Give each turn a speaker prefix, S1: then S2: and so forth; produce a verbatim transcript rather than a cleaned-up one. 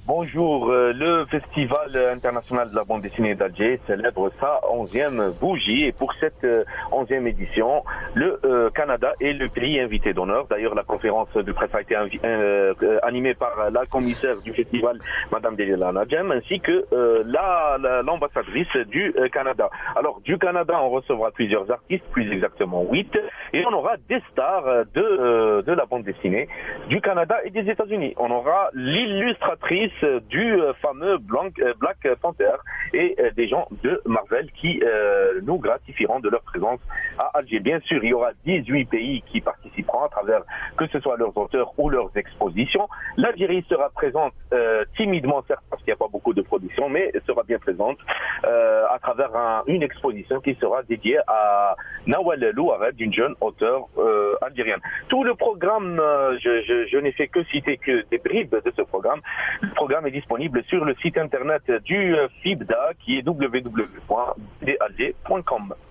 S1: Bonjour, euh, le Festival international de la bande dessinée d'Alger célèbre sa onzième bougie et pour cette euh, onzième édition, le euh, Canada est le pays invité d'honneur. D'ailleurs, la conférence de presse a été invi- euh, euh, animée par la commissaire du festival, Madame Delila Nadjem, ainsi que euh, la, la- l'ambassadrice du euh, Canada. Alors, du Canada, on recevra plusieurs artistes, plus exactement huit, et on aura des stars de, euh, de la bande dessinée du Canada et des États-Unis. On aura l'illustratrice du euh, fameux Blanc, euh, Black Panther et euh, des gens de Marvel qui euh, nous gratifieront de leur présence à Alger. Bien sûr, il y aura dix-huit pays qui participeront à travers que ce soit leurs auteurs ou leurs expositions. L'Algérie sera présente euh, timidement, certes, parce qu'il n'y a pas beaucoup de production, mais sera bien présente euh, à travers un, une exposition qui sera dédiée à Nawal Louared, une jeune auteure euh, algérienne. Tout le programme, euh, je, je, je n'ai fait que citer que des bribes de ce programme. Le programme est disponible sur le site internet du F I B D A qui est w w w point d alger point com.